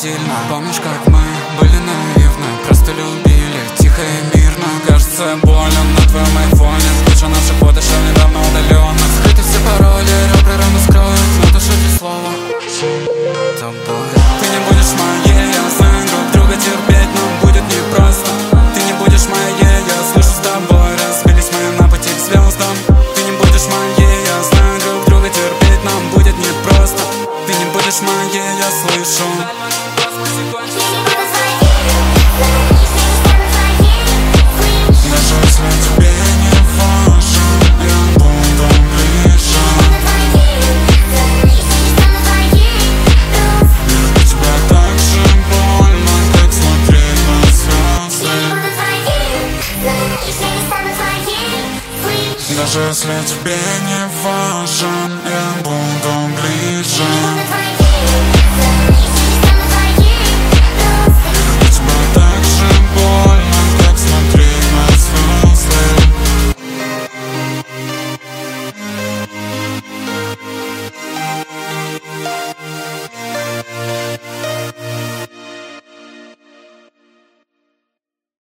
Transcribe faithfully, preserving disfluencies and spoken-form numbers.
сильно. Помнишь, как мы были наивны, просто любили тихо и мирно. Кажется, болен на твоем айфоне, лучше наших фотошоу недавно удаленных. Скрыты все пароли, ребра рано скроют, но это шутки слова тобой. Ты не будешь моей, я знаю, друг друга терпеть нам будет непросто. Ты не будешь моей, я слышу с тобой, разбились мы на пути к звездам. Ты не будешь моей, я знаю, друг друга терпеть нам будет непросто. Ты не будешь моей, я слышу. Даже если тебе не важен, я буду ближе. Любить тебя так же больно, как смотреть на звезды. Даже если тебе не важен, я буду ближе.